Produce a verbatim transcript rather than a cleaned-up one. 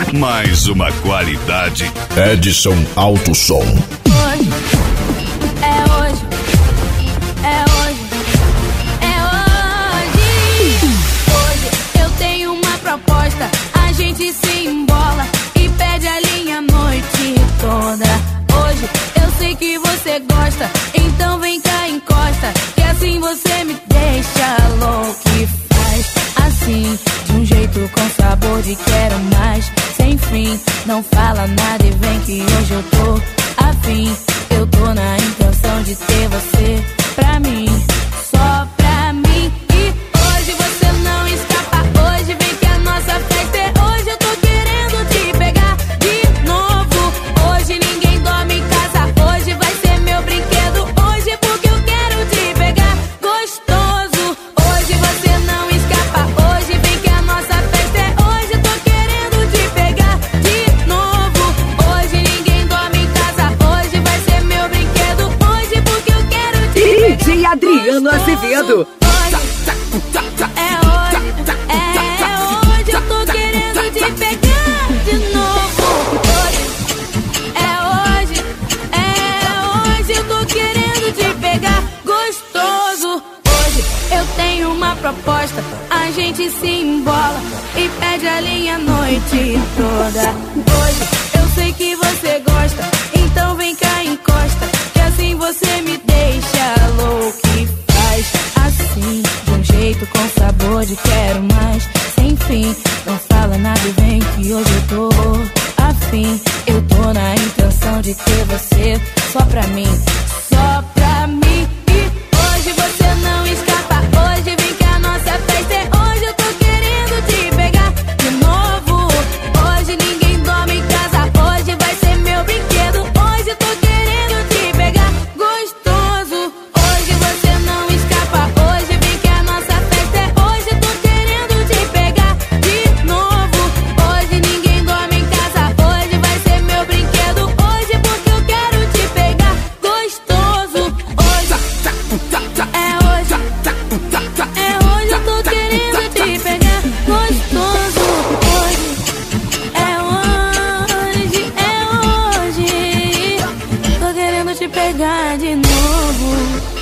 mais uma qualidade. Edson Alto Som. Hoje, é hoje, é hoje, é hoje. Hoje eu tenho uma proposta, a gente se embola e perde a linha a noite toda. Hoje eu sei que você gosta, então vem cá, encosta, que assim você me deixa louco e faz assim, de um jeito com sabor de quero mais, sem fim. Não fala nada e vem que hoje eu tô afim. Eu tô na intenção de ter você pra mim, só pra mim. E hoje você não escapa, hoje vem que a nossa festa é hoje. Eu tô querendo te pegar de novo. Hoje ninguém dorme em casa, hoje vai ser meu brinquedo. Hoje porque eu quero te pegar gostoso. Hoje você não escapa, hoje vem que a nossa festa é hoje. Eu tô querendo te pegar de novo. Hoje ninguém dorme em casa, hoje vai ser meu brinquedo. Hoje porque eu quero te pegar D J Adriano Azevedo. é hoje, é hoje, eu tô querendo te pegar de novo. Hoje, é hoje, é hoje, eu tô querendo te pegar gostoso. Hoje eu tenho uma proposta, a gente se embola e perde a linha a noite toda. Hoje eu sei que você gosta, então vem cá, encosta, que assim você me deixa louco e faz assim, de um jeito com sabor de quero mais, sem fim. Não fala nada e vem que hoje eu tô afim. Eu tô na intenção de ter você só pra mim, só pra mim. E hoje você não escapa, hoje vem que a nossa festa é hoje. Eu tô querendo te pegar de novo. Hoje ninguém dorme em casa, hoje vai ser meu brinquedo. Hoje eu tô querendo te pegar gostoso. Hoje você não escapa, hoje vem que a nossa festa é hoje. Eu tô querendo te pegar de novo. Hoje ninguém dorme em casa, hoje vai ser meu brinquedo. Hoje porque eu quero te pegar gostoso. Hoje, é hoje, é hoje, eu tô querendo te pegar gostoso. Hoje, é hoje, é hoje, tô querendo te pegar de novo.